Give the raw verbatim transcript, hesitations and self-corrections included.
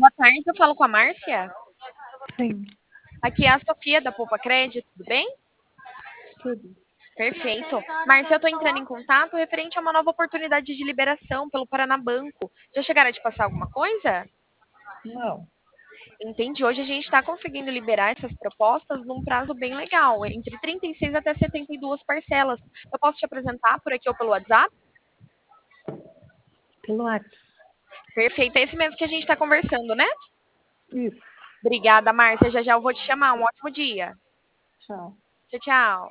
Boa tarde, eu falo com a Márcia. Sim, Aqui é a Sofia da Poupa Crédito, tudo bem? tudo. Perfeito. Márcia, eu estou entrando em contato referente a uma nova oportunidade de liberação pelo Paraná Banco. Já chegaram a te passar alguma coisa? Não, Entendi. Hoje a gente está conseguindo liberar essas propostas num prazo bem legal, entre trinta e seis até setenta e duas parcelas. Eu posso te apresentar por aqui ou pelo WhatsApp? pelo WhatsApp. Perfeito. É esse mesmo que a gente está conversando, né? Isso, Obrigada, Márcia. Já já eu vou te chamar. Um ótimo dia. tchau. Tchau, tchau.